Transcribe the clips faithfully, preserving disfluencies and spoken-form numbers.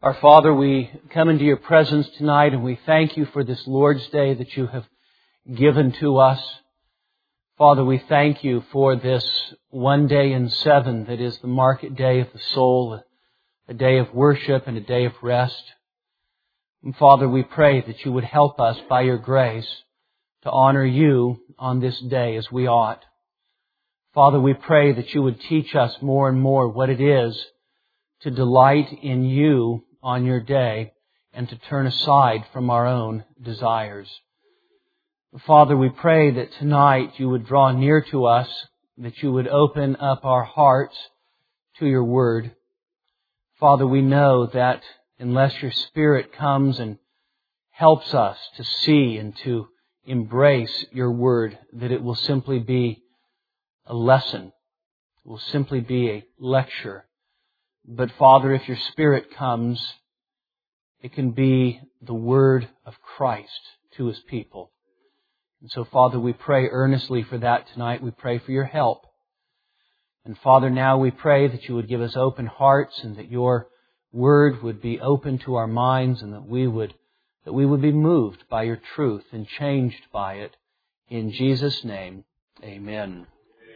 Our Father, we come into your presence tonight and we thank you for this Lord's Day that you have given to us. Father, we thank you for this one day in seven that is the market day of the soul, a day of worship and a day of rest. And Father, we pray that you would help us by your grace to honor you on this day as we ought. Father, we pray that you would teach us more and more what it is to delight in you on your day and to turn aside from our own desires. Father, we pray that tonight you would draw near to us, that you would open up our hearts to your word. Father, we know that unless your Spirit comes and helps us to see and to embrace your word, that it will simply be a lesson. It will simply be a lecture. But Father, if your Spirit comes, it can be the word of Christ to his people. And so, Father, we pray earnestly for that tonight. We pray for your help. And Father, now we pray that you would give us open hearts and that your word would be open to our minds and that we would, that we would be moved by your truth and changed by it. In Jesus' name, amen.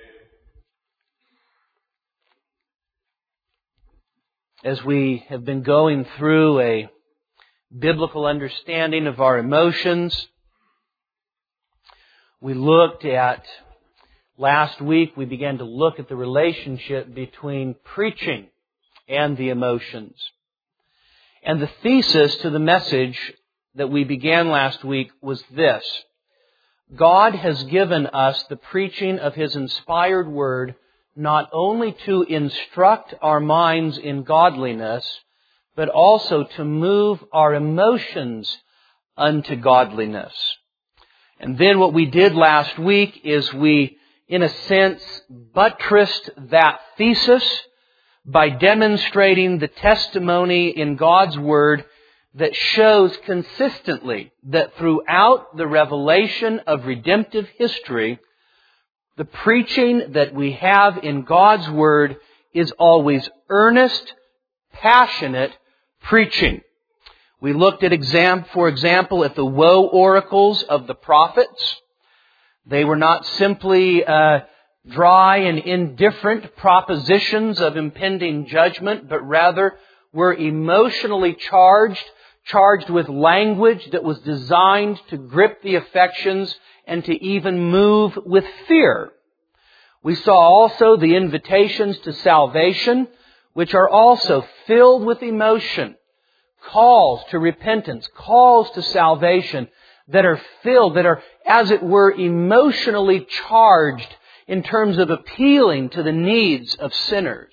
As we have been going through a biblical understanding of our emotions, we looked at, last week we began to look at the relationship between preaching and the emotions. And the thesis to the message that we began last week was this: God has given us the preaching of His inspired Word not only to instruct our minds in godliness, but also to move our emotions unto godliness. And then what we did last week is we, in a sense, buttressed that thesis by demonstrating the testimony in God's Word that shows consistently that throughout the revelation of redemptive history, the preaching that we have in God's Word is always earnest, passionate preaching. We looked at, exam- for example, at the woe oracles of the prophets. They were not simply uh, dry and indifferent propositions of impending judgment, but rather were emotionally charged, charged with language that was designed to grip the affections and to even move with fear. We saw also the invitations to salvation, which are also filled with emotion. Calls to repentance, calls to salvation that are filled, that are, as it were, emotionally charged in terms of appealing to the needs of sinners.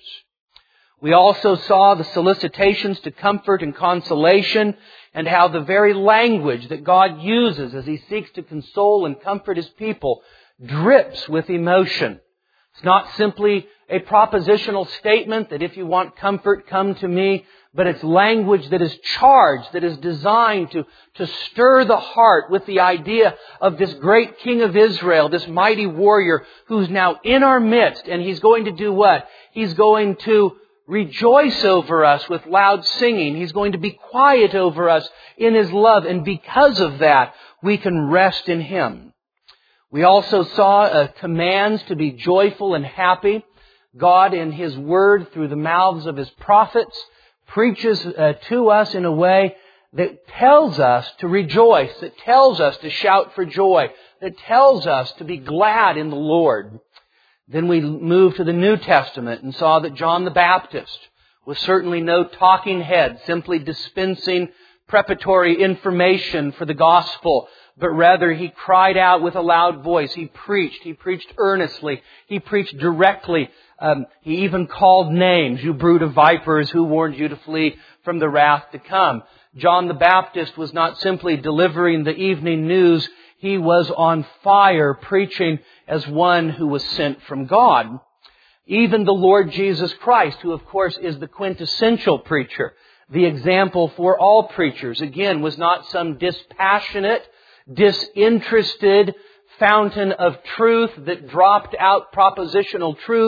We also saw the solicitations to comfort and consolation and how the very language that God uses as He seeks to console and comfort His people drips with emotion. It's not simply a propositional statement that if you want comfort, come to me, but it's language that is charged, that is designed to, to stir the heart with the idea of this great King of Israel, this mighty warrior who's now in our midst, and He's going to do what? He's going to rejoice over us with loud singing. He's going to be quiet over us in His love. And because of that, we can rest in Him. We also saw uh, commands to be joyful and happy. God in His Word, through the mouths of His prophets, preaches uh, to us in a way that tells us to rejoice, that tells us to shout for joy, that tells us to be glad in the Lord. Then we moved to the New Testament and saw that John the Baptist was certainly no talking head, simply dispensing preparatory information for the gospel, but rather he cried out with a loud voice. He preached. He preached earnestly. He preached directly. Um, he even called names. You brood of vipers, who warned you to flee from the wrath to come? John the Baptist was not simply delivering the evening news. He was on fire preaching as one who was sent from God. Even the Lord Jesus Christ, who of course is the quintessential preacher, the example for all preachers, again, was not some dispassionate, disinterested fountain of truth that dropped out propositional truths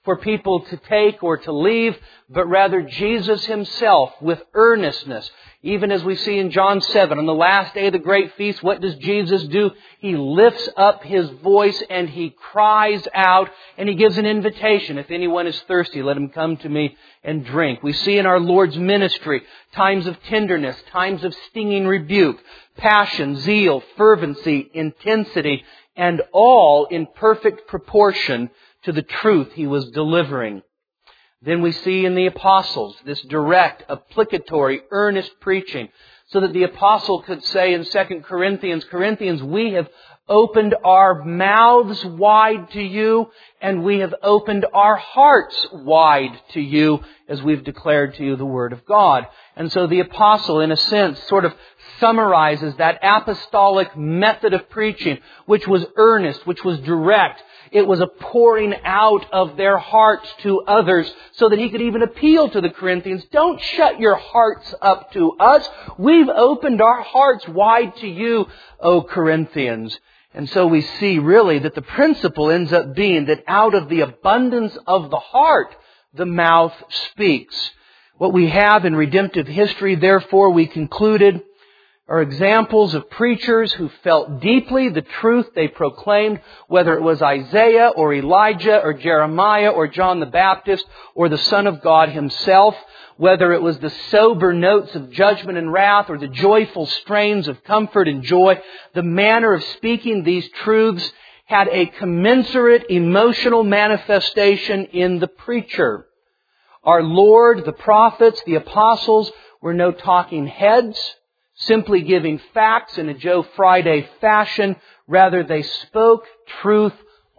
for people to take or to leave, but rather Jesus Himself with earnestness. Even as we see in John seven, on the last day of the great feast, what does Jesus do? He lifts up His voice and He cries out and He gives an invitation. If anyone is thirsty, let him come to me and drink. We see in our Lord's ministry times of tenderness, times of stinging rebuke, passion, zeal, fervency, intensity, and all in perfect proportion to the truth He was delivering. Then we see in the apostles this direct, applicatory, earnest preaching, so that the apostle could say in Second Corinthians, Corinthians, we have opened our mouths wide to you, and we have opened our hearts wide to you, as we've declared to you the Word of God. And so the apostle, in a sense, sort of summarizes that apostolic method of preaching, which was earnest, which was direct. It was a pouring out of their hearts to others, so that he could even appeal to the Corinthians, don't shut your hearts up to us. We've opened our hearts wide to you, O Corinthians. And so we see really that the principle ends up being that out of the abundance of the heart, the mouth speaks. What we have in redemptive history, therefore, we concluded, are examples of preachers who felt deeply the truth they proclaimed, whether it was Isaiah or Elijah or Jeremiah or John the Baptist or the Son of God Himself, whether it was the sober notes of judgment and wrath or the joyful strains of comfort and joy. The manner of speaking these truths had a commensurate emotional manifestation in the preacher. Our Lord, the prophets, the apostles were no talking heads, simply giving facts in a Joe Friday fashion. Rather, they spoke truth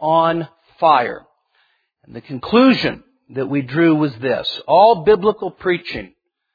on fire. And the conclusion that we drew was this: all biblical preaching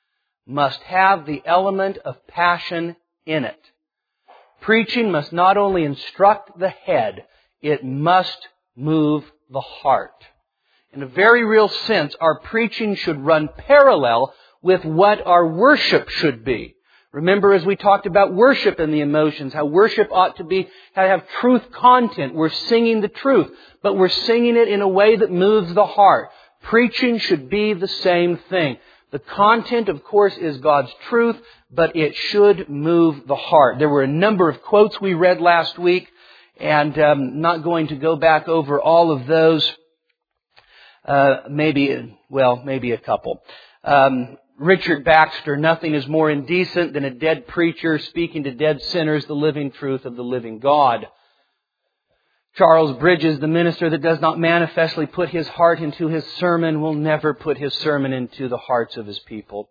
must have the element of passion in it. Preaching must not only instruct the head, it must move the heart. In a very real sense, our preaching should run parallel with what our worship should be. Remember, as we talked about worship and the emotions, how worship ought to be, how to have truth content. We're singing the truth, but we're singing it in a way that moves the heart. Preaching should be the same thing. The content, of course, is God's truth, but it should move the heart. There were a number of quotes we read last week, and I'm um, not going to go back over all of those. Uh, maybe, well, maybe a couple. Um, Richard Baxter, nothing is more indecent than a dead preacher speaking to dead sinners the living truth of the living God. Charles Bridges, the minister that does not manifestly put his heart into his sermon will never put his sermon into the hearts of his people.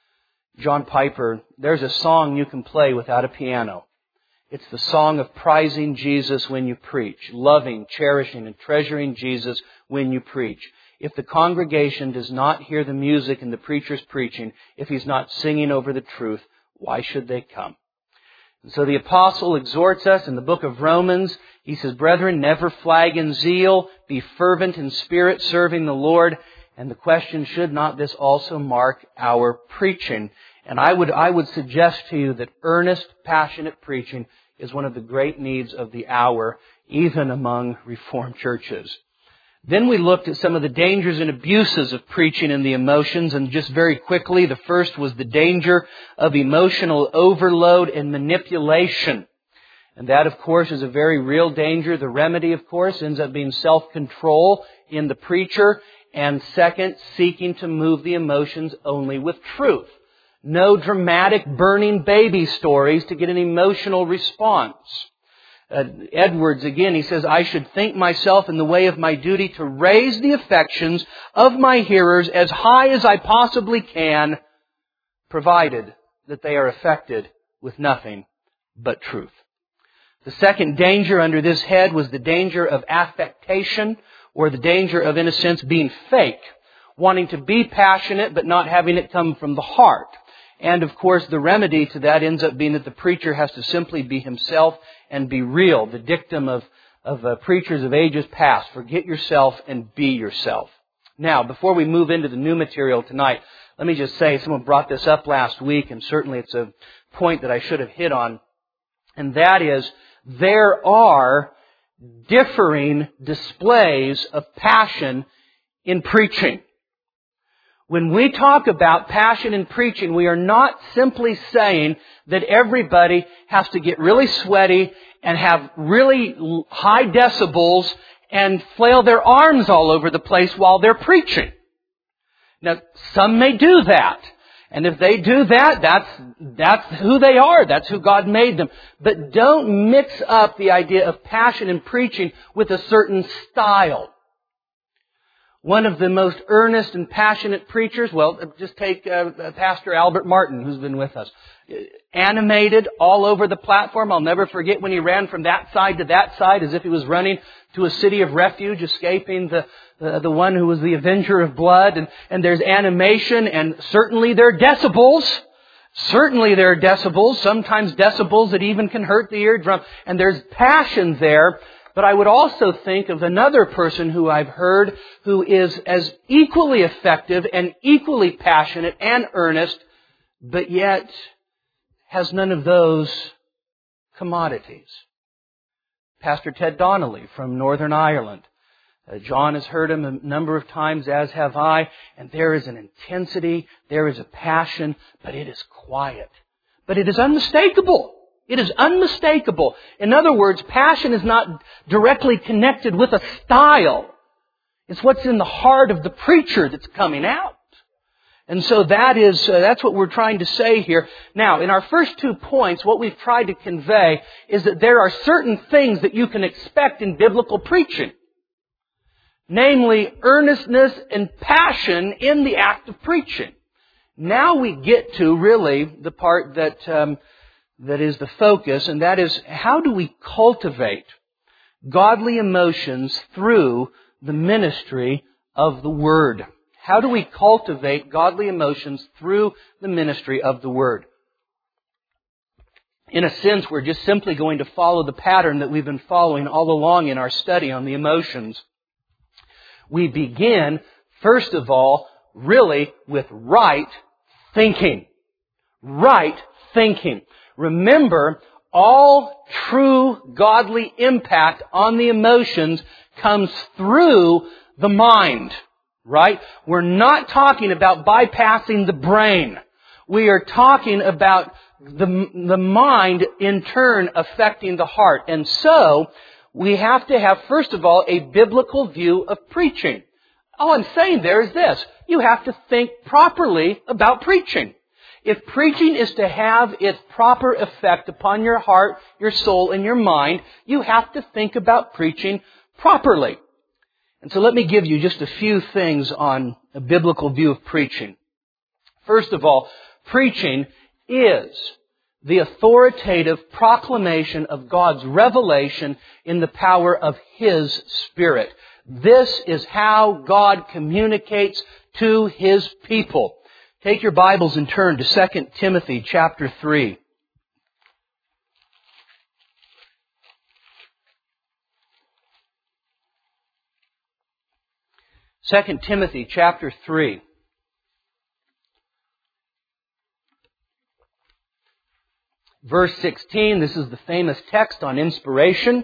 John Piper, there's a song you can play without a piano. It's the song of prizing Jesus when you preach, loving, cherishing, and treasuring Jesus when you preach. If the congregation does not hear the music and the preacher's preaching, if he's not singing over the truth, why should they come? And so the apostle exhorts us in the book of Romans. He says, brethren, never flag in zeal, be fervent in spirit, serving the Lord. And the question, should not this also mark our preaching? And I would, I would suggest to you that earnest, passionate preaching is one of the great needs of the hour, even among Reformed churches. Then we looked at some of the dangers and abuses of preaching in the emotions, and just very quickly, the first was the danger of emotional overload and manipulation. And that, of course, is a very real danger. The remedy, of course, ends up being self-control in the preacher, and second, seeking to move the emotions only with truth. No dramatic burning baby stories to get an emotional response. Uh, Edwards, again, he says, I should think myself in the way of my duty to raise the affections of my hearers as high as I possibly can, provided that they are affected with nothing but truth. The second danger under this head was the danger of affectation, or the danger of, in a sense, being fake, wanting to be passionate but not having it come from the heart. And, of course, the remedy to that ends up being that the preacher has to simply be himself and be real. The dictum of, of uh, preachers of ages past, forget yourself and be yourself. Now, before we move into the new material tonight, let me just say, someone brought this up last week, and certainly it's a point that I should have hit on, and that is, there are differing displays of passion in preaching. When we talk about passion in preaching, we are not simply saying that everybody has to get really sweaty and have really high decibels and flail their arms all over the place while they're preaching. Now, some may do that. And if they do that, that's, that's who they are. That's who God made them. But don't mix up the idea of passion in preaching with a certain style. One of the most earnest and passionate preachers, well, just take uh, Pastor Albert Martin, who's been with us. Animated all over the platform. I'll never forget when he ran from that side to that side as if he was running to a city of refuge, escaping the the, the one who was the avenger of blood. And, and there's animation, and certainly there are decibels. Certainly there are decibels, sometimes decibels that even can hurt the eardrum. And there's passion there. But I would also think of another person who I've heard who is as equally effective and equally passionate and earnest, but yet has none of those commodities. Pastor Ted Donnelly from Northern Ireland. Uh, John has heard him a number of times, as have I, and there is an intensity, there is a passion, but it is quiet. But it is unmistakable. It is unmistakable. In other words, passion is not directly connected with a style. It's what's in the heart of the preacher that's coming out. And so that is, uh, that's what we're trying to say here. Now, in our first two points, what we've tried to convey is that there are certain things that you can expect in biblical preaching. Namely, earnestness and passion in the act of preaching. Now we get to really the part that, um, that is the focus, and that is, how do we cultivate godly emotions through the ministry of the Word? How do we cultivate godly emotions through the ministry of the Word? In a sense, we're just simply going to follow the pattern that we've been following all along in our study on the emotions. We begin, first of all, really with right thinking. Right thinking. Remember, all true godly impact on the emotions comes through the mind. Right? We're not talking about bypassing the brain. We are talking about the, the mind in turn affecting the heart. And so, we have to have, first of all, a biblical view of preaching. All I'm saying there is this. You have to think properly about preaching. If preaching is to have its proper effect upon your heart, your soul, and your mind, you have to think about preaching properly. And so let me give you just a few things on a biblical view of preaching. First of all, preaching is the authoritative proclamation of God's revelation in the power of His Spirit. This is how God communicates to His people. Take your Bibles and turn to Second Timothy chapter three. Second Timothy chapter three. Verse sixteen, this is the famous text on inspiration.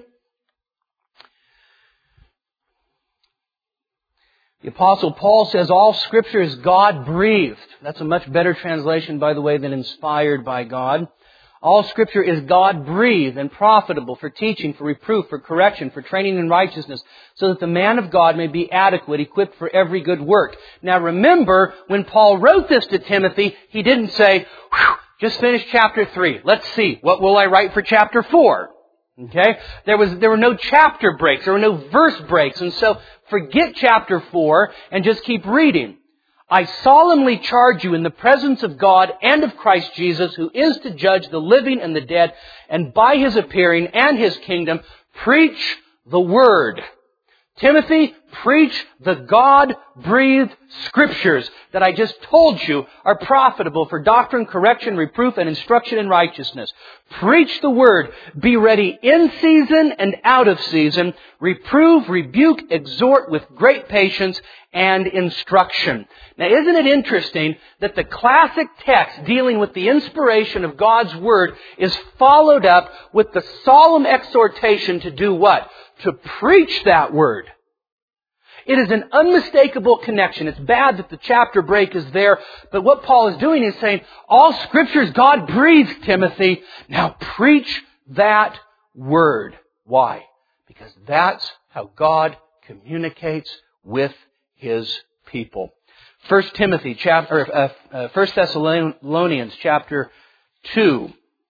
The Apostle Paul says all Scripture is God-breathed. That's a much better translation, by the way, than inspired by God. All Scripture is God-breathed and profitable for teaching, for reproof, for correction, for training in righteousness, so that the man of God may be adequate, equipped for every good work. Now remember, when Paul wrote this to Timothy, he didn't say, whew, just finished chapter three. Let's see, what will I write for chapter four? Okay? There was, there were no chapter breaks, there were no verse breaks, and so forget chapter four and just keep reading. I solemnly charge you in the presence of God and of Christ Jesus, who is to judge the living and the dead, and by His appearing and His kingdom, preach the Word. Timothy, preach the God-breathed Scriptures that I just told you are profitable for doctrine, correction, reproof, and instruction in righteousness. Preach the Word. Be ready in season and out of season. Reprove, rebuke, exhort with great patience and instruction. Now, isn't it interesting that the classic text dealing with the inspiration of God's Word is followed up with the solemn exhortation to do what? To preach that Word. It is an unmistakable connection. It's bad that the chapter break is there, but what Paul is doing is saying, all Scripture is God breathed, Timothy. Now preach that word. Why? Because that's how God communicates with His people. First Timothy chapter, uh, uh, First Thessalonians chapter two.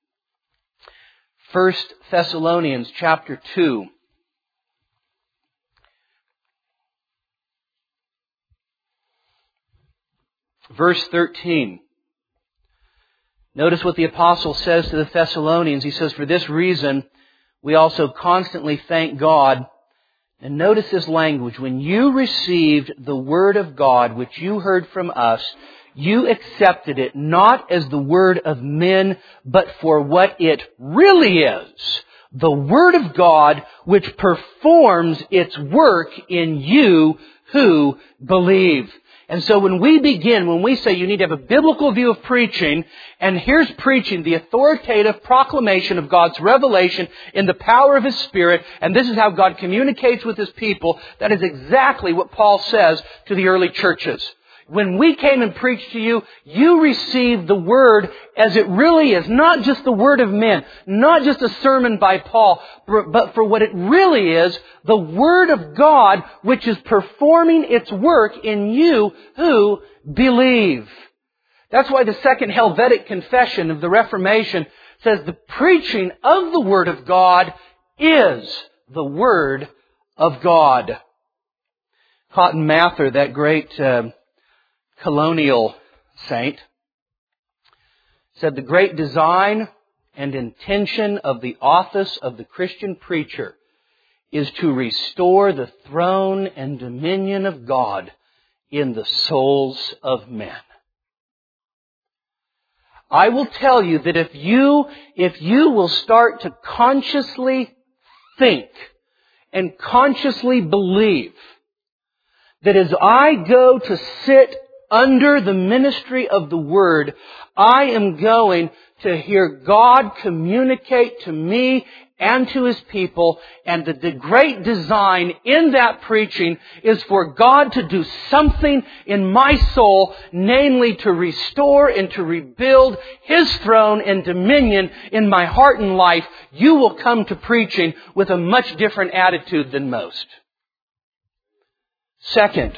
First Thessalonians chapter two. Verse thirteen. Notice what the apostle says to the Thessalonians. He says, "For this reason, we also constantly thank God." And notice this language. "When you received the word of God, which you heard from us, you accepted it not as the word of men, but for what it really is. The word of God, which performs its work in you who believe." And so when we begin, when we say you need to have a biblical view of preaching, and here's preaching, the authoritative proclamation of God's revelation in the power of His Spirit, and this is how God communicates with His people, that is exactly what Paul says to the early churches. When we came and preached to you, you received the Word as it really is. Not just the Word of men, not just a sermon by Paul, but for what it really is, the Word of God, which is performing its work in you who believe. That's why the Second Helvetic Confession of the Reformation says the preaching of the Word of God is the Word of God. Cotton Mather, that great Uh, colonial saint, said the great design and intention of the office of the Christian preacher is to restore the throne and dominion of God in the souls of men. I will tell you that if you, if you will start to consciously think and consciously believe that as I go to sit under the ministry of the Word, I am going to hear God communicate to me and to His people, and the, the great design in that preaching is for God to do something in my soul, namely to restore and to rebuild His throne and dominion in my heart and life. You will come to preaching with a much different attitude than most. Second,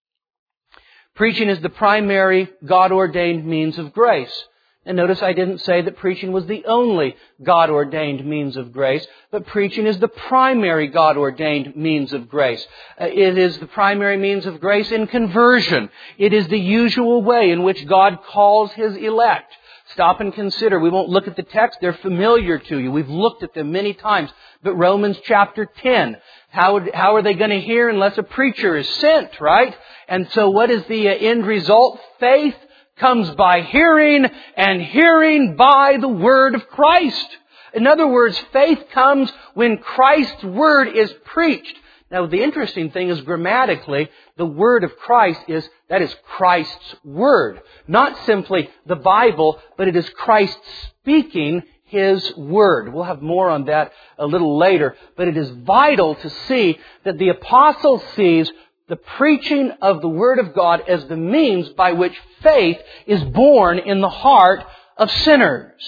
preaching is the primary God-ordained means of grace. And notice I didn't say that preaching was the only God-ordained means of grace, but preaching is the primary God-ordained means of grace. It is the primary means of grace in conversion. It is the usual way in which God calls His elect. Stop and consider. We won't look at the text. They're familiar to you. We've looked at them many times. But Romans chapter ten. How, how are they going to hear unless a preacher is sent, right? And so what is the end result? Faith comes by hearing, and hearing by the word of Christ. In other words, faith comes when Christ's word is preached. Now, the interesting thing is grammatically, the word of Christ is, that is Christ's word. Not simply the Bible, but it is Christ speaking His word. We'll have more on that a little later. But it is vital to see that the apostle sees the preaching of the Word of God as the means by which faith is born in the heart of sinners.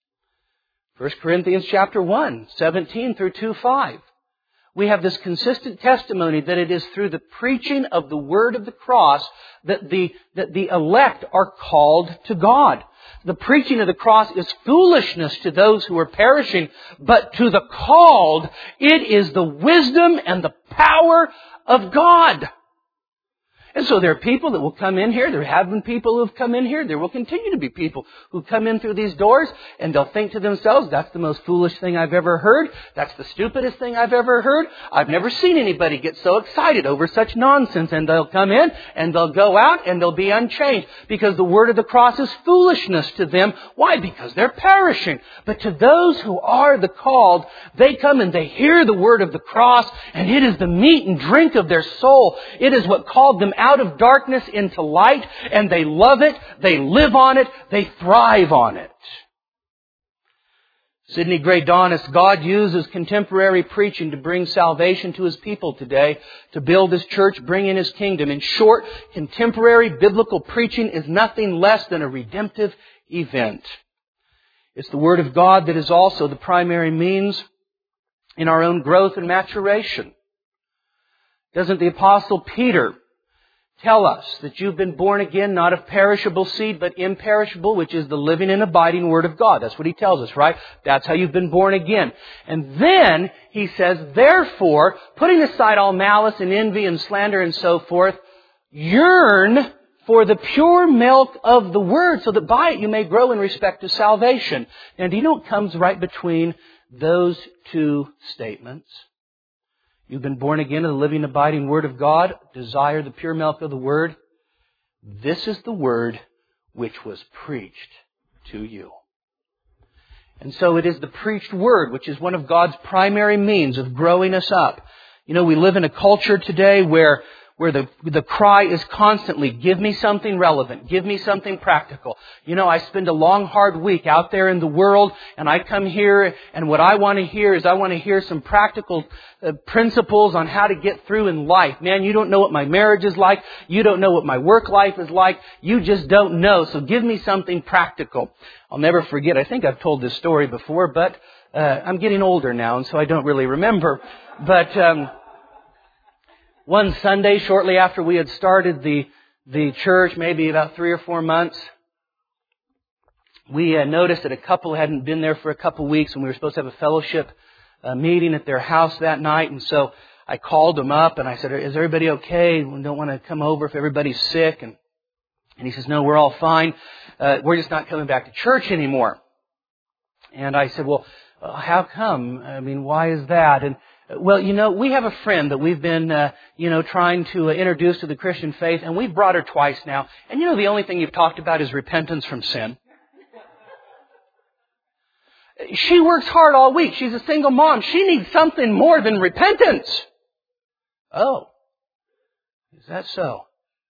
First Corinthians chapter one, seventeen through two five. We have this consistent testimony that it is through the preaching of the Word of the cross that the, that the elect are called to God. The preaching of the cross is foolishness to those who are perishing, but to the called, it is the wisdom and the power of God. And so there are people that will come in here. There have been people who have come in here. There will continue to be people who come in through these doors and they'll think to themselves, that's the most foolish thing I've ever heard. That's the stupidest thing I've ever heard. I've never seen anybody get so excited over such nonsense. And they'll come in and they'll go out and they'll be unchanged because the word of the cross is foolishness to them. Why? Because they're perishing. But to those who are the called, they come and they hear the word of the cross, and it is the meat and drink of their soul. It is what called them out of darkness into light, and they love it, they live on it, they thrive on it. Sidney Gray Donnis, God uses contemporary preaching to bring salvation to His people today, to build His church, bring in His kingdom. In short, contemporary biblical preaching is nothing less than a redemptive event. It's the Word of God that is also the primary means in our own growth and maturation. Doesn't the Apostle Peter tell us that you've been born again, not of perishable seed, but imperishable, which is the living and abiding Word of God? That's what he tells us, right? That's how you've been born again. And then he says, therefore, putting aside all malice and envy and slander and so forth, yearn for the pure milk of the Word, so that by it you may grow in respect to salvation. And do you know what comes right between those two statements? You've been born again of the living, abiding Word of God. Desire the pure milk of the Word. This is the Word which was preached to you. And so it is the preached Word which is one of God's primary means of growing us up. You know, we live in a culture today where where the, the cry is constantly, give me something relevant, give me something practical. You know, I spend a long, hard week out there in the world, and I come here, and what I want to hear is I want to hear some practical uh, principles on how to get through in life. Man, you don't know what my marriage is like. You don't know what my work life is like. You just don't know. So give me something practical. I'll never forget, I think I've told this story before, but uh, I'm getting older now, and so I don't really remember. But um One Sunday, shortly after we had started the the church, maybe about three or four months, we uh, noticed that a couple hadn't been there for a couple weeks, and we were supposed to have a fellowship uh, meeting at their house that night. And so I called them up, and I said, "Is everybody okay? We don't want to come over if everybody's sick." And and he says, "No, we're all fine. Uh, we're just not coming back to church anymore." And I said, "Well, uh, how come? I mean, why is that?" And well, you know, we have a friend that we've been, uh, you know, trying to uh, introduce to the Christian faith, and we've brought her twice now. And you know, the only thing you've talked about is repentance from sin. She works hard all week. She's a single mom. She needs something more than repentance. Oh, is that so?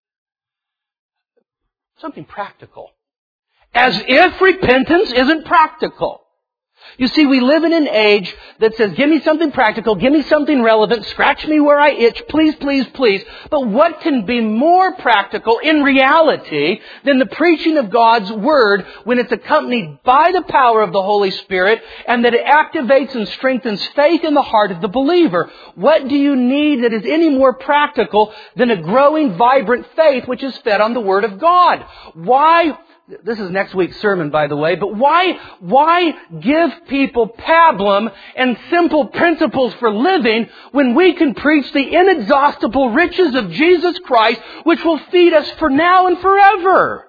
Something practical. As if repentance isn't practical. You see, we live in an age that says, give me something practical, give me something relevant, scratch me where I itch, please, please, please. But what can be more practical in reality than the preaching of God's Word when it's accompanied by the power of the Holy Spirit and that it activates and strengthens faith in the heart of the believer? What do you need that is any more practical than a growing, vibrant faith which is fed on the Word of God? Why... This is next week's sermon, by the way. But why, why give people pablum and simple principles for living when we can preach the inexhaustible riches of Jesus Christ, which will feed us for now and forever?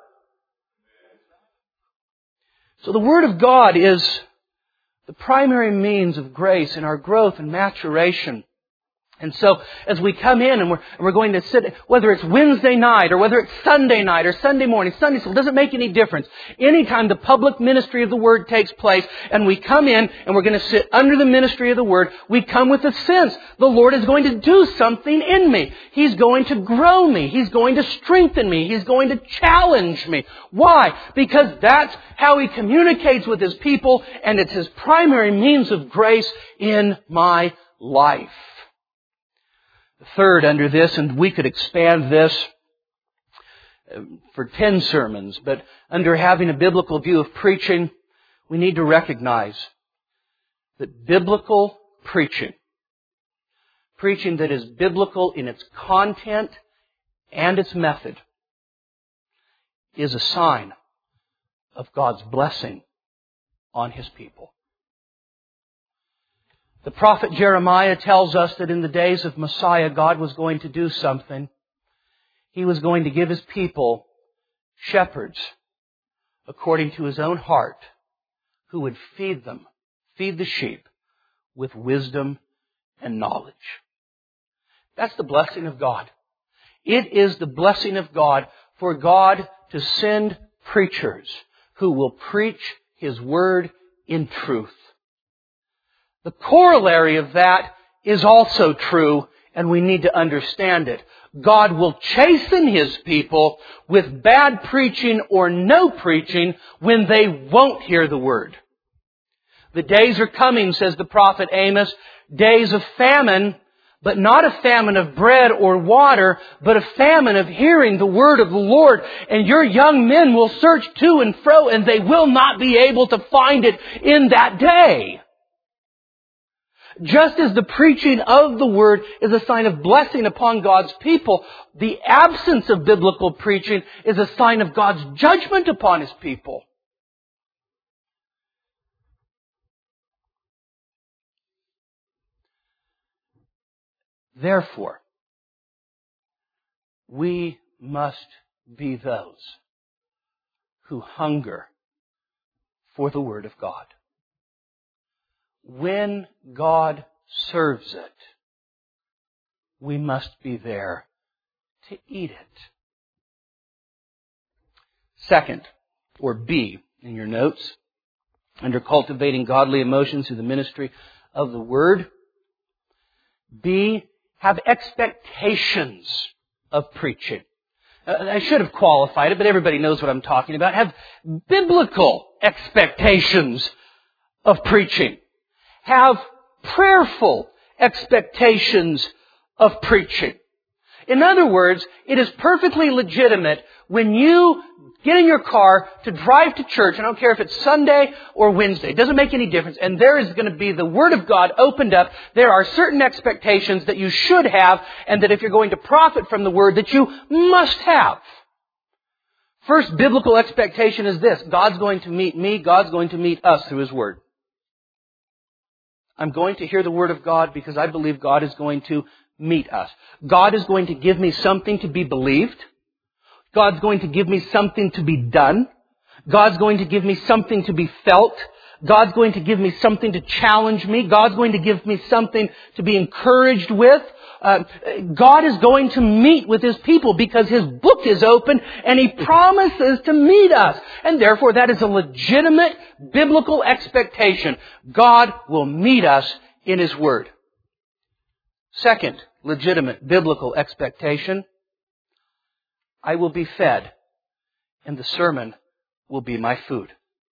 So the Word of God is the primary means of grace in our growth and maturation. And so, as we come in and we're, and we're going to sit, whether it's Wednesday night or whether it's Sunday night or Sunday morning, Sunday school, it doesn't make any difference. Anytime the public ministry of the Word takes place and we come in and we're going to sit under the ministry of the Word, we come with a sense the Lord is going to do something in me. He's going to grow me. He's going to strengthen me. He's going to challenge me. Why? Because that's how He communicates with His people, and it's His primary means of grace in my life. Third, under this, and we could expand this for ten sermons, but under having a biblical view of preaching, we need to recognize that biblical preaching, preaching that is biblical in its content and its method, is a sign of God's blessing on His people. The prophet Jeremiah tells us that in the days of Messiah, God was going to do something. He was going to give His people shepherds according to His own heart who would feed them, feed the sheep with wisdom and knowledge. That's the blessing of God. It is the blessing of God for God to send preachers who will preach His Word in truth. The corollary of that is also true, and we need to understand it. God will chasten His people with bad preaching or no preaching when they won't hear the Word. The days are coming, says the prophet Amos, days of famine, but not a famine of bread or water, but a famine of hearing the word of the Lord. And your young men will search to and fro, and they will not be able to find it in that day. Just as the preaching of the Word is a sign of blessing upon God's people, the absence of biblical preaching is a sign of God's judgment upon His people. Therefore, we must be those who hunger for the Word of God. When God serves it, we must be there to eat it. Second, or B in your notes, under cultivating godly emotions through the ministry of the Word, B, have expectations of preaching. Uh, I should have qualified it, but everybody knows what I'm talking about. Have biblical expectations of preaching. Have prayerful expectations of preaching. In other words, it is perfectly legitimate when you get in your car to drive to church, I don't care if it's Sunday or Wednesday, it doesn't make any difference, and there is going to be the Word of God opened up. There are certain expectations that you should have, and that if you're going to profit from the Word, that you must have. First biblical expectation is this: God's going to meet me, God's going to meet us through His Word. I'm going to hear the Word of God because I believe God is going to meet us. God is going to give me something to be believed. God's going to give me something to be done. God's going to give me something to be felt. God's going to give me something to challenge me. God's going to give me something to be encouraged with. Uh, God is going to meet with His people because His book is open and He promises to meet us. And therefore that is a legitimate biblical expectation. God will meet us in His Word. Second legitimate biblical expectation: I will be fed, and the sermon will be my food.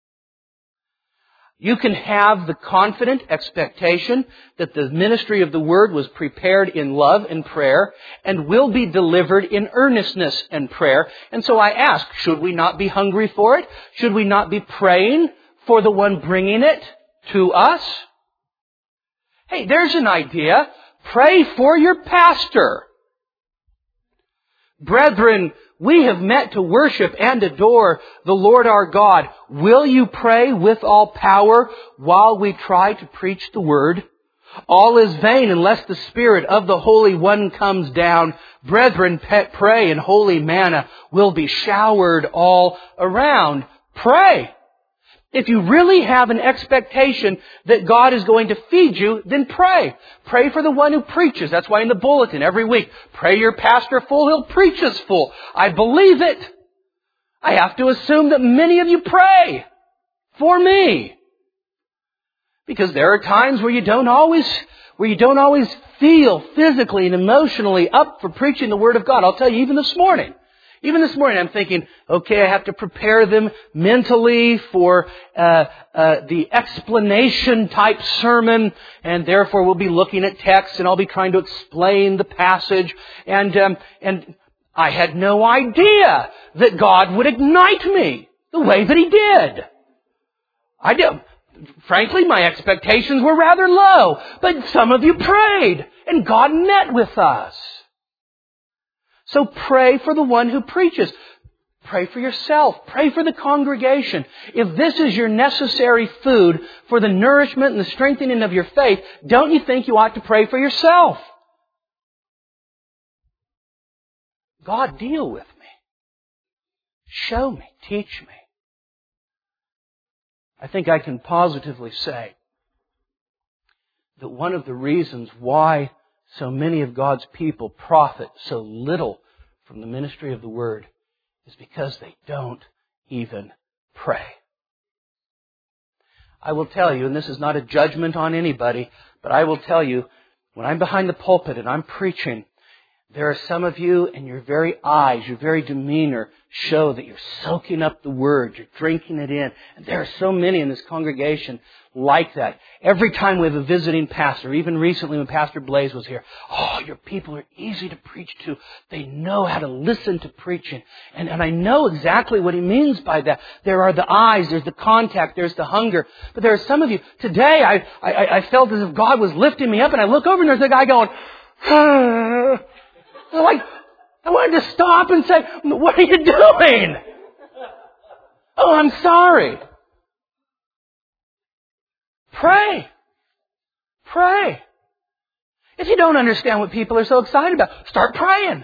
You can have the confident expectation that the ministry of the Word was prepared in love and prayer and will be delivered in earnestness and prayer. And so I ask, should we not be hungry for it? Should we not be praying for the one bringing it to us? Hey, there's an idea. Pray for your pastor. Brethren, we have met to worship and adore the Lord our God. Will you pray with all power while we try to preach the Word? All is vain unless the Spirit of the Holy One comes down. Brethren, pray, and holy manna will be showered all around. Pray. If you really have an expectation that God is going to feed you, then pray. Pray for the one who preaches. That's why in the bulletin every week, pray your pastor full, he'll preach us full. I believe it. I have to assume that many of you pray for me. Because there are times where you don't always, where you don't always feel physically and emotionally up for preaching the Word of God. I'll tell you, even this morning. Even this morning I'm thinking, okay, I have to prepare them mentally for uh, uh, the explanation type sermon, and therefore we'll be looking at text and I'll be trying to explain the passage. And um, and I had no idea that God would ignite me the way that He did. I did. Frankly, my expectations were rather low, but some of you prayed, and God met with us. So pray for the one who preaches. Pray for yourself. Pray for the congregation. If this is your necessary food for the nourishment and the strengthening of your faith, don't you think you ought to pray for yourself? God, deal with me. Show me. Teach me. I think I can positively say that one of the reasons why so many of God's people profit so little from the ministry of the Word is because they don't even pray. I will tell you, and this is not a judgment on anybody, but I will tell you, when I'm behind the pulpit and I'm preaching, There are some of you, and your very eyes, your very demeanor show that you're soaking up the Word, you're drinking it in. And there are so many in this congregation like that. Every time we have a visiting pastor, even recently when Pastor Blaze was here, oh, your people are easy to preach to. They know how to listen to preaching. And, and I know exactly what he means by that. There are the eyes, there's the contact, there's the hunger. But there are some of you, today I, I, I felt as if God was lifting me up, and I look over and there's a guy going, ah. Like, I wanted to stop and say, what are you doing? Oh, I'm sorry. Pray. Pray. If you don't understand what people are so excited about, start praying.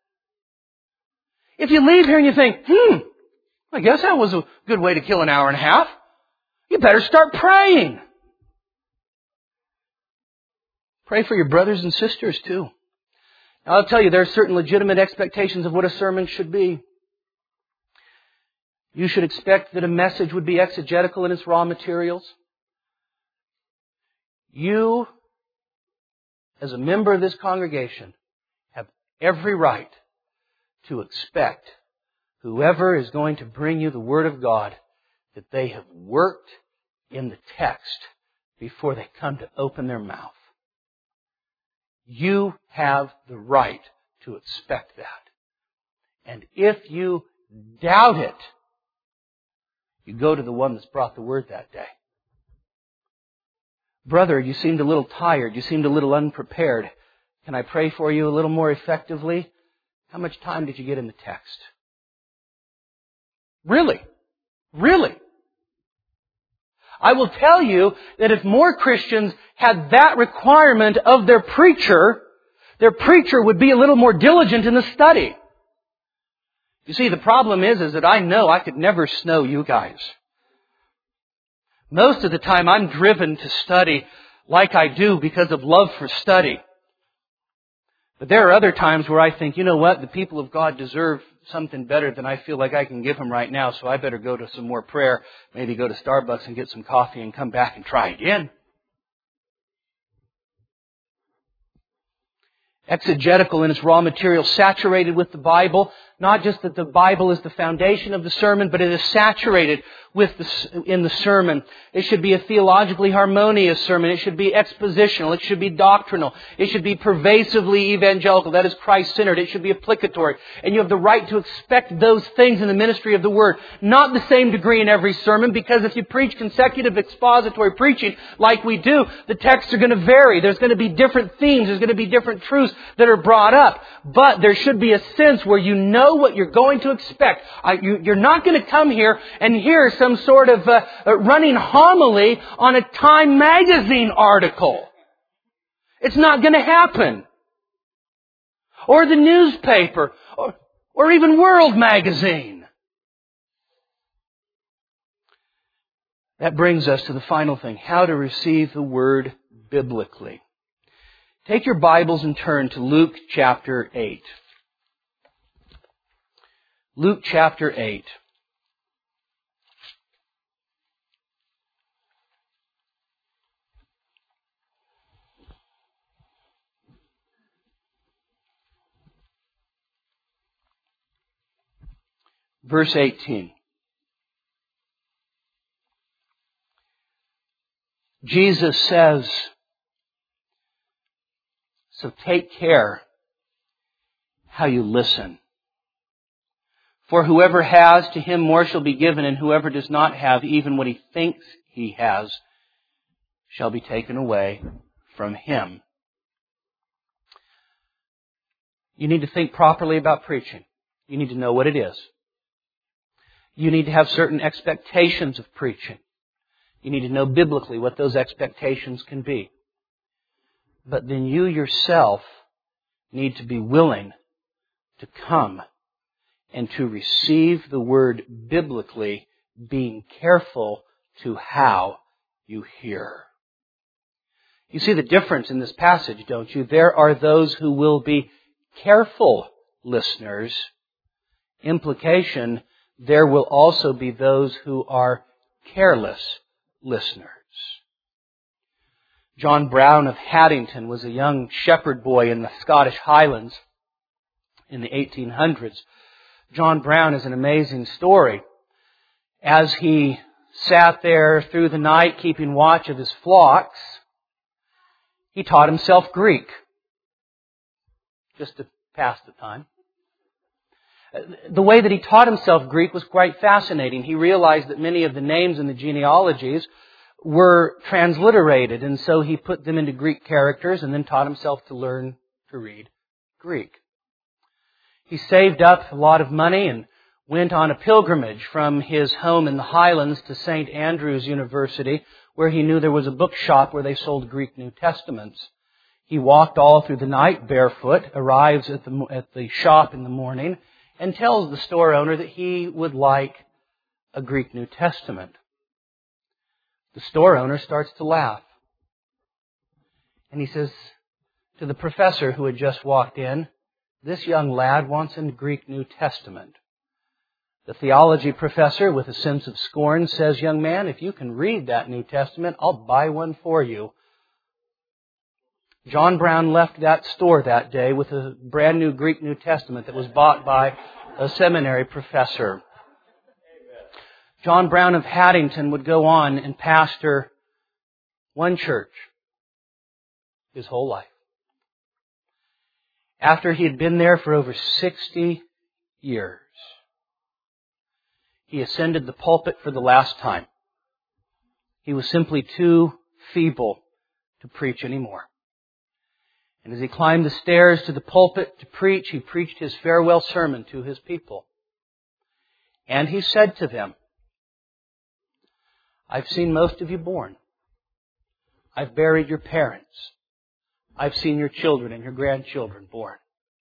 If you leave here and you think, hmm, I guess that was a good way to kill an hour and a half, you better start praying. Pray for your brothers and sisters too. Now, I'll tell you, there are certain legitimate expectations of what a sermon should be. You should expect that a message would be exegetical in its raw materials. You, as a member of this congregation, have every right to expect whoever is going to bring you the Word of God that they have worked in the text before they come to open their mouth. You have the right to expect that. And if you doubt it, you go to the one that's brought the Word that day. Brother, you seemed a little tired. You seemed a little unprepared. Can I pray for you a little more effectively? How much time did you get in the text? Really? Really? I will tell you that if more Christians had that requirement of their preacher, their preacher would be a little more diligent in the study. You see, the problem is, is that I know I could never snow you guys. Most of the time I'm driven to study like I do because of love for study. But there are other times where I think, you know what, the people of God deserve something better than I feel like I can give them right now, so I better go to some more prayer, maybe go to Starbucks and get some coffee and come back and try again. Exegetical in its raw material, saturated with the Bible. Not just that the Bible is the foundation of the sermon, but it is saturated with the, in the sermon. It should be a theologically harmonious sermon. It should be expositional. It should be doctrinal. It should be pervasively evangelical. That is Christ-centered. It should be applicatory. And you have the right to expect those things in the ministry of the Word. Not the same degree in every sermon, because if you preach consecutive expository preaching like we do, the texts are going to vary. There's going to be different themes. There's going to be different truths that are brought up. But there should be a sense where you know what you're going to expect. I, you, you're not going to come here and hear some sort of uh, running homily on a Time magazine article. It's not going to happen. Or the newspaper. Or, or even World Magazine. That brings us to the final thing. How to receive the Word biblically. Take your Bibles and turn to Luke chapter eight. Luke chapter eight. Verse eighteen. Jesus says, so take care how you listen. For whoever has, to him more shall be given, and whoever does not have, even what he thinks he has, shall be taken away from him. You need to think properly about preaching. You need to know what it is. You need to have certain expectations of preaching. You need to know biblically what those expectations can be. But then you yourself need to be willing to come and to receive the Word biblically, being careful to how you hear. You see the difference in this passage, don't you? There are those who will be careful listeners. Implication, there will also be those who are careless listeners. John Brown of Haddington was a young shepherd boy in the Scottish Highlands. in the eighteen hundreds. John Brown is an amazing story. As he sat there through the night keeping watch of his flocks, he taught himself Greek, just to pass the time. The way that he taught himself Greek was quite fascinating. He realized that many of the names in the genealogies were transliterated, and so he put them into Greek characters and then taught himself to learn to read Greek. He saved up a lot of money and went on a pilgrimage from his home in the Highlands to Saint Andrew's University, where he knew there was a bookshop where they sold Greek New Testaments. He walked all through the night barefoot, arrives at the, at the shop in the morning, and tells the store owner that he would like a Greek New Testament. The store owner starts to laugh. And he says to the professor who had just walked in, "This young lad wants a Greek New Testament." The theology professor, with a sense of scorn, says, "Young man, if you can read that New Testament, I'll buy one for you." John Brown left that store that day with a brand new Greek New Testament that was bought by a seminary professor. John Brown of Haddington would go on and pastor one church his whole life. After he had been there for over sixty years, he ascended the pulpit for the last time. He was simply too feeble to preach anymore. And as he climbed the stairs to the pulpit to preach, he preached his farewell sermon to his people. And he said to them, "I've seen most of you born. I've buried your parents. I've seen your children and your grandchildren born.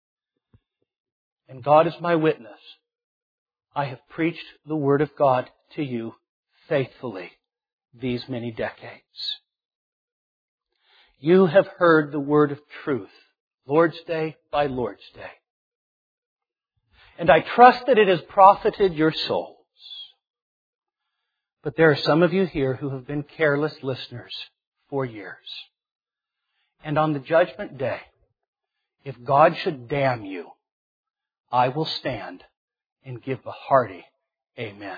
And God is my witness. I have preached the Word of God to you faithfully these many decades. You have heard the word of truth, Lord's Day by Lord's Day. And I trust that it has profited your souls. But there are some of you here who have been careless listeners for years. And on the judgment day, if God should damn you, I will stand and give a hearty amen."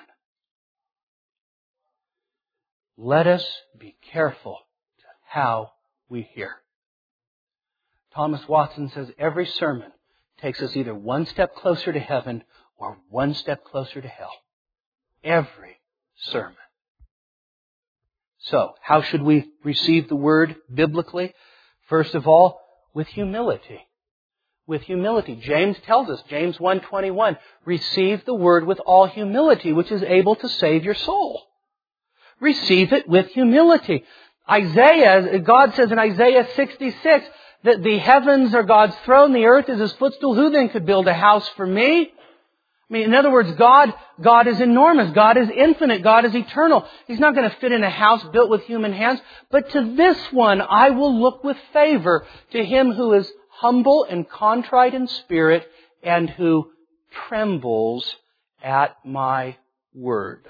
Let us be careful how we hear. Thomas Watson says every sermon takes us either one step closer to heaven or one step closer to hell. Every sermon. So, how should we receive the Word biblically? First of all, with humility. With humility. James tells us, James one twenty-one, receive the Word with all humility, which is able to save your soul. Receive it with humility. Isaiah, God says in Isaiah sixty-six that the heavens are God's throne, the earth is His footstool. Who then could build a house for me? I mean, in other words, God, God is enormous. God is infinite. God is eternal. He's not going to fit in a house built with human hands. But to this one I will look with favor, to him who is humble and contrite in spirit and who trembles at my word.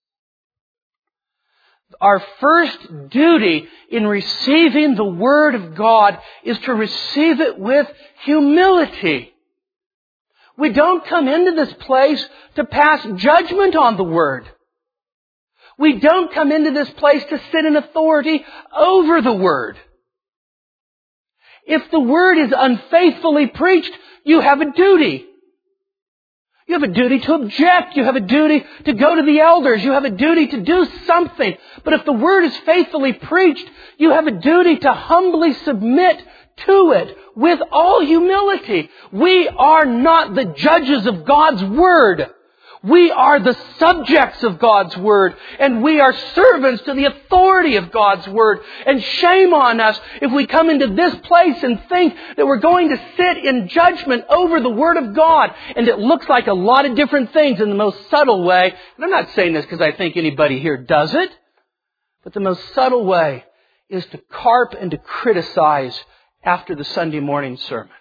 Our first duty in receiving the Word of God is to receive it with humility. We don't come into this place to pass judgment on the Word. We don't come into this place to sit in authority over the Word. If the Word is unfaithfully preached, you have a duty. You have a duty to object. You have a duty to go to the elders. You have a duty to do something. But if the Word is faithfully preached, you have a duty to humbly submit to it with all humility. We are not the judges of God's Word. We are the subjects of God's Word, and we are servants to the authority of God's Word. And shame on us if we come into this place and think that we're going to sit in judgment over the Word of God. And it looks like a lot of different things in the most subtle way. And I'm not saying this because I think anybody here does it. But the most subtle way is to carp and to criticize after the Sunday morning sermon.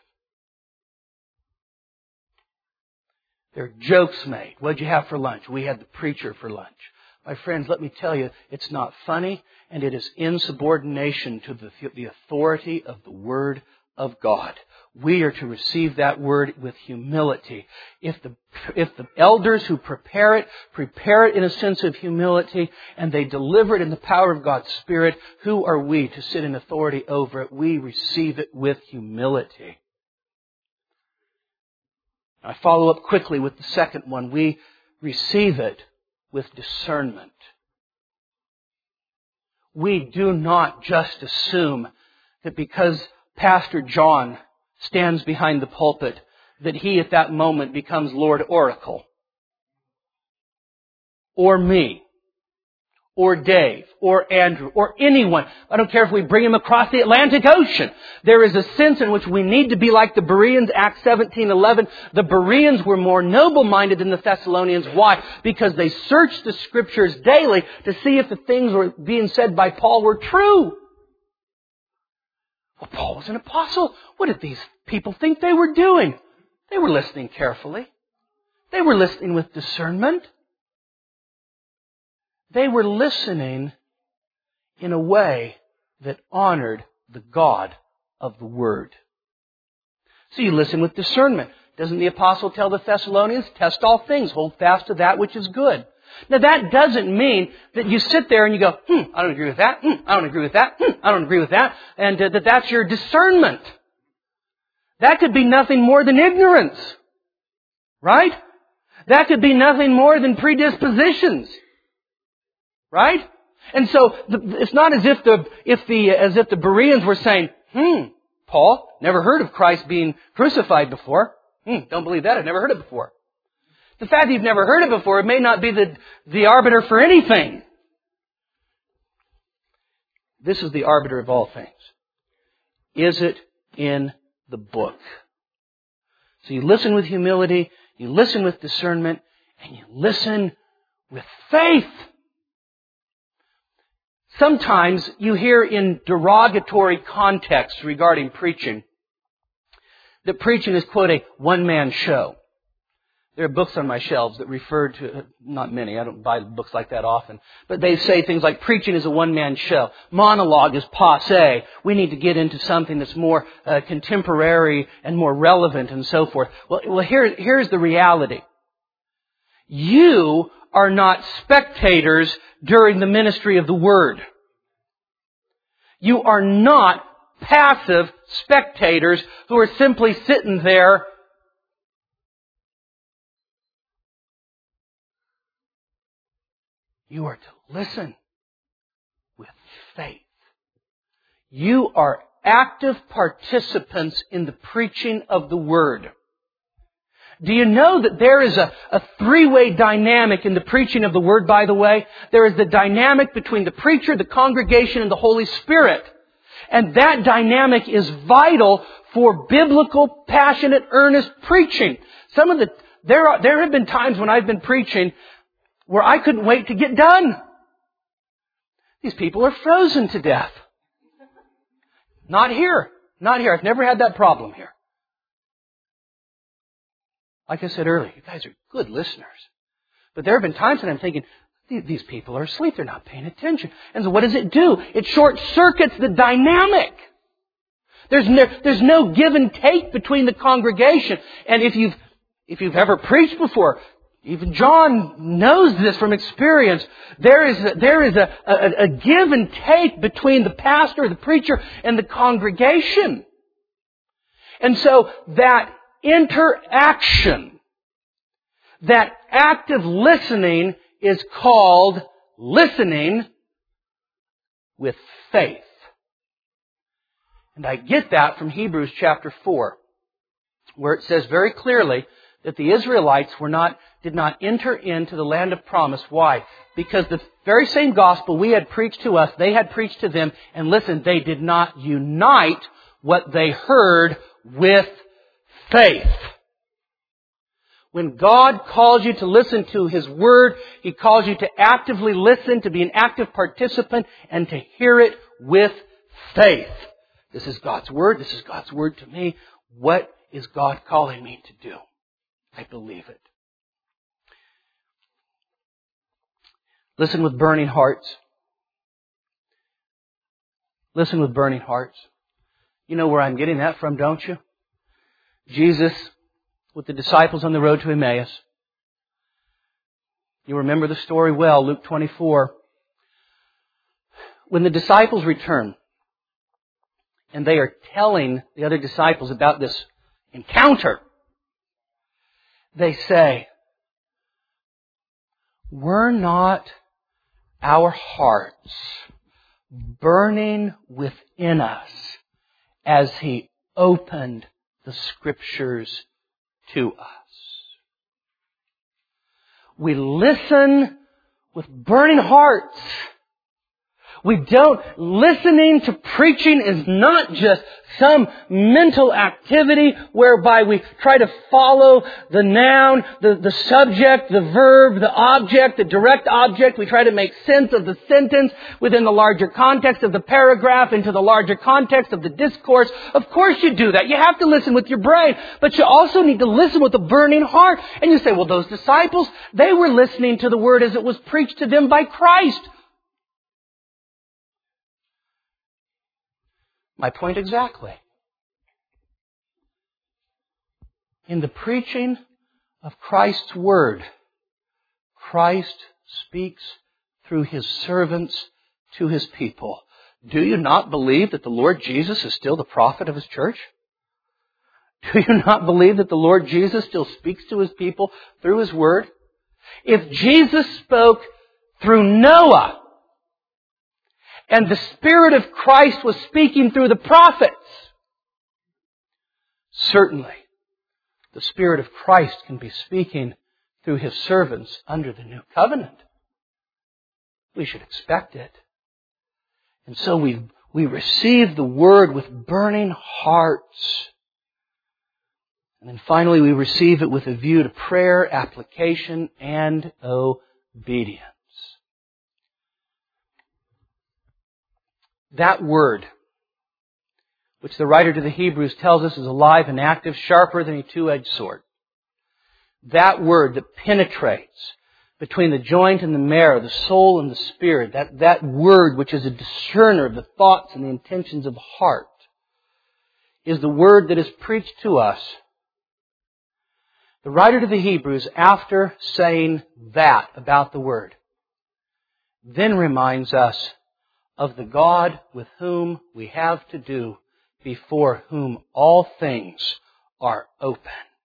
There are jokes made. What'd you have for lunch? We had the preacher for lunch. My friends, let me tell you, it's not funny, and it is insubordination to the, the authority of the Word of God. We are to receive that Word with humility. If the, if the elders who prepare it, prepare it in a sense of humility, and they deliver it in the power of God's Spirit, who are we to sit in authority over it? We receive it with humility. I follow up quickly with the second one. We receive it with discernment. We do not just assume that because Pastor John stands behind the pulpit, that he at that moment becomes Lord Oracle. Or me. Or Dave. Or Andrew. Or anyone. I don't care if we bring him across the Atlantic Ocean. There is a sense in which we need to be like the Bereans, Acts seventeen eleven. The Bereans were more noble-minded than the Thessalonians. Why? Because they searched the Scriptures daily to see if the things were being said by Paul were true. Well, Paul was an apostle. What did these people think they were doing? They were listening carefully. They were listening with discernment. They were listening in a way that honored the God of the Word. So you listen with discernment. Doesn't the apostle tell the Thessalonians, test all things, hold fast to that which is good? Now that doesn't mean that you sit there and you go, hmm, I don't agree with that, hmm, I don't agree with that, hmm, I don't agree with that, and uh, that that's your discernment. That could be nothing more than ignorance. Right? That could be nothing more than predispositions. Right? And so the, it's not as if the if the as if the Bereans were saying, "Hmm, Paul, never heard of Christ being crucified before. Hmm, don't believe that. I've never heard it before." The fact that you've never heard it before, it may not be the the arbiter for anything. This is the arbiter of all things. Is it in the book? So you listen with humility, you listen with discernment, and you listen with faith. Sometimes you hear in derogatory contexts regarding preaching that preaching is, quote, a one-man show. There are books on my shelves that refer to, not many, I don't buy books like that often, but they say things like preaching is a one-man show. Monologue is passé. We need to get into something that's more uh, contemporary and more relevant and so forth. Well, well here, here's the reality. You are not spectators during the ministry of the Word. You are not passive spectators who are simply sitting there You are to listen with faith. You are active participants in the preaching of the Word. Do you know that there is a, a three-way dynamic in the preaching of the Word, by the way? There is the dynamic between the preacher, the congregation, and the Holy Spirit. And that dynamic is vital for biblical, passionate, earnest preaching. Some of the, there are, there have been times when I've been preaching where I couldn't wait to get done. These people are frozen to death. Not here. Not here. I've never had that problem here. Like I said earlier, you guys are good listeners. But there have been times when I'm thinking, these people are asleep. They're not paying attention. And so what does it do? It short-circuits the dynamic. There's no, there's no give and take between the congregation. And if you've, if you've ever preached before, even John knows this from experience. There is a, there is a, a, a give and take between the pastor, the preacher, and the congregation. And so that interaction, that active listening is called listening with faith. And I get that from Hebrews chapter four, where it says very clearly that the Israelites were not, did not enter into the land of promise. Why? Because the very same gospel we had preached to us, they had preached to them. And listen, they did not unite what they heard with faith. When God calls you to listen to His Word, He calls you to actively listen, to be an active participant, and to hear it with faith. This is God's Word. This is God's Word to me. What is God calling me to do? I believe it. Listen with burning hearts. Listen with burning hearts. You know where I'm getting that from, don't you? Jesus with the disciples on the road to Emmaus. You remember the story well, Luke twenty-four. When the disciples return, and they are telling the other disciples about this encounter, they say, were not our hearts burning within us as He opened the Scriptures to us? We listen with burning hearts. We don't, listening to preaching is not just some mental activity whereby we try to follow the noun, the, the subject, the verb, the object, the direct object. We try to make sense of the sentence within the larger context of the paragraph into the larger context of the discourse. Of course you do that. You have to listen with your brain, but you also need to listen with a burning heart. And you say, well, those disciples, they were listening to the Word as it was preached to them by Christ. My point exactly. In the preaching of Christ's Word, Christ speaks through His servants to His people. Do you not believe that the Lord Jesus is still the prophet of His church? Do you not believe that the Lord Jesus still speaks to His people through His Word? If Jesus spoke through Noah, and the Spirit of Christ was speaking through the prophets, certainly the Spirit of Christ can be speaking through His servants under the new covenant. We should expect it. And so we, we receive the Word with burning hearts. And then finally we receive it with a view to prayer, application, and obedience. That Word, which the writer to the Hebrews tells us is alive and active, sharper than a two-edged sword. That Word that penetrates between the joint and the marrow, the soul and the spirit. That, that Word which is a discerner of the thoughts and the intentions of the heart is the Word that is preached to us. The writer to the Hebrews, after saying that about the Word, then reminds us of the God with whom we have to do, before whom all things are open.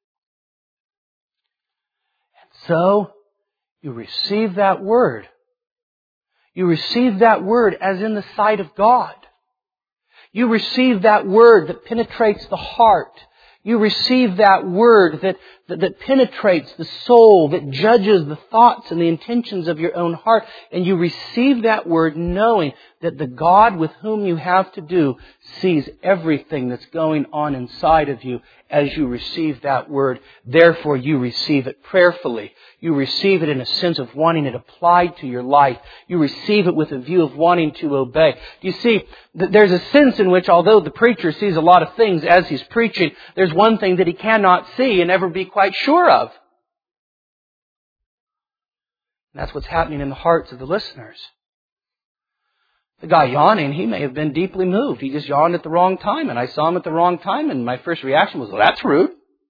And so, you receive that Word. You receive that Word as in the sight of God. You receive that Word that penetrates the heart. You receive that Word that, that, that penetrates the soul, that judges the thoughts and the intentions of your own heart. And you receive that Word knowing that the God with whom you have to do sees everything that's going on inside of you as you receive that Word. Therefore, you receive it prayerfully. You receive it in a sense of wanting it applied to your life. You receive it with a view of wanting to obey. Do you see, there's a sense in which, although the preacher sees a lot of things as he's preaching, there's one thing that he cannot see and never be quite sure of. And that's what's happening in the hearts of the listeners. The guy yawning, he may have been deeply moved. He just yawned at the wrong time, and I saw him at the wrong time, and my first reaction was, well, that's rude.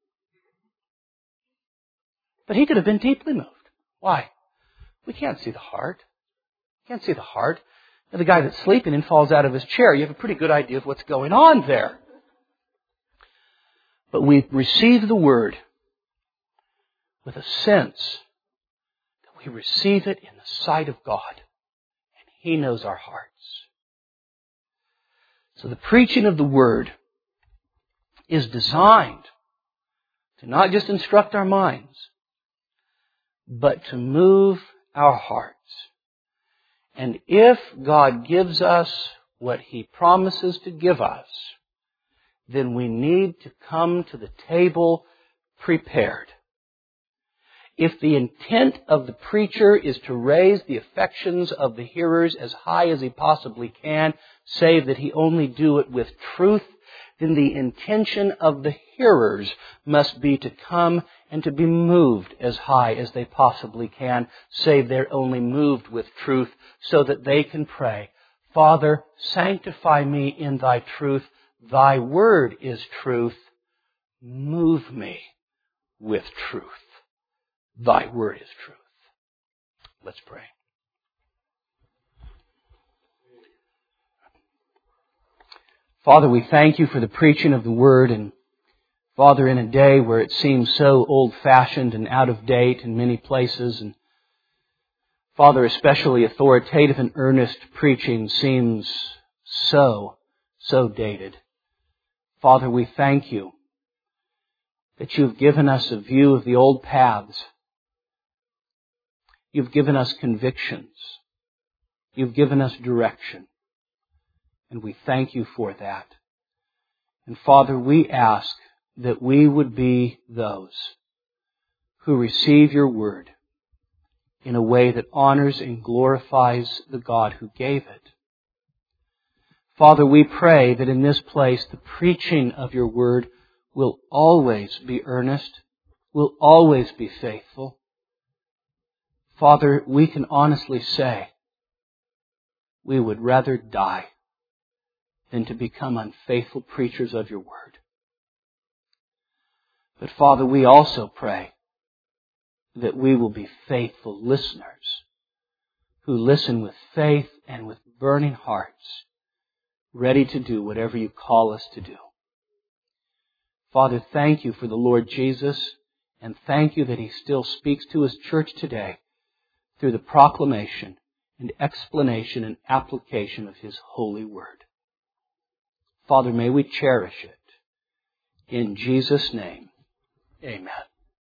But he could have been deeply moved. Why? We can't see the heart. We can't see the heart. And the guy that's sleeping and falls out of his chair, you have a pretty good idea of what's going on there. But we receive the Word with a sense that we receive it in the sight of God. And He knows our hearts. So the preaching of the Word is designed to not just instruct our minds, but to move our hearts. And if God gives us what He promises to give us, then we need to come to the table prepared. If the intent of the preacher is to raise the affections of the hearers as high as he possibly can, save that he only do it with truth, then the intention of the hearers must be to come and to be moved as high as they possibly can, save they're only moved with truth, so that they can pray, Father, sanctify me in Thy truth. Thy word is truth. Move me with truth. Thy word is truth. Let's pray. Father, we thank you for the preaching of the word, and Father, in a day where it seems so old-fashioned and out of date in many places, and Father, especially authoritative and earnest preaching seems so, so dated. Father, we thank you that you've given us a view of the old paths. You've given us convictions. You've given us direction. And we thank you for that. And Father, we ask that we would be those who receive your word in a way that honors and glorifies the God who gave it. Father, we pray that in this place the preaching of your word will always be earnest, will always be faithful. Father, we can honestly say we would rather die than to become unfaithful preachers of your word. But Father, we also pray that we will be faithful listeners who listen with faith and with burning hearts, ready to do whatever you call us to do. Father, thank you for the Lord Jesus, and thank you that He still speaks to His church today through the proclamation and explanation and application of His holy word. Father, may we cherish it. In Jesus' name, amen.